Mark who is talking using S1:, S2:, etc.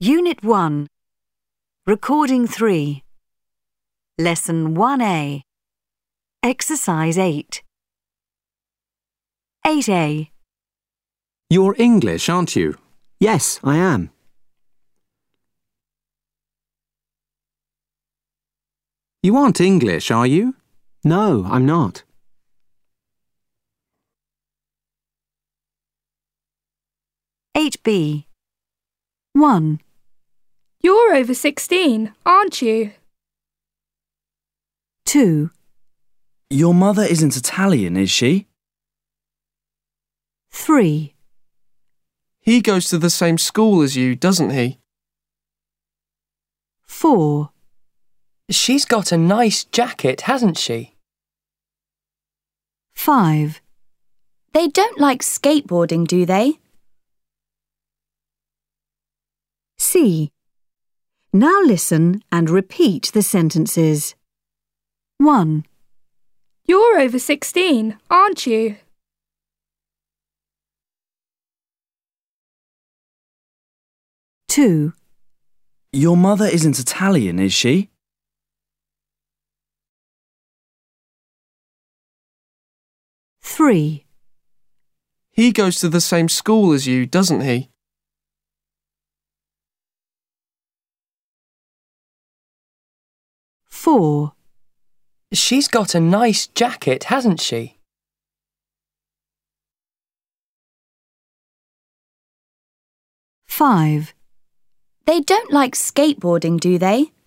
S1: Unit 1. Recording 3. Lesson 1A. Exercise 8. 8A.
S2: You're English, aren't you?
S3: Yes, I am.
S2: You aren't English, are you?
S3: No, I'm not.
S1: 8B. 1.
S4: You're over 16, aren't you?
S1: 2.
S5: Your mother isn't Italian, is she?
S1: 3.
S6: He goes to the same school as you, doesn't he?
S1: 4.
S7: She's got a nice jacket, hasn't she?
S1: 5.
S8: They don't like skateboarding, do they?
S1: C. Now listen and repeat the sentences. 1.
S4: You're over 16, aren't you?
S1: 2.
S5: Your mother isn't Italian, is she?
S1: 3.
S6: He goes to the same school as you, doesn't he?
S1: 4.
S7: She's got a nice jacket, hasn't she?
S1: 5.
S8: They don't like skateboarding, do they?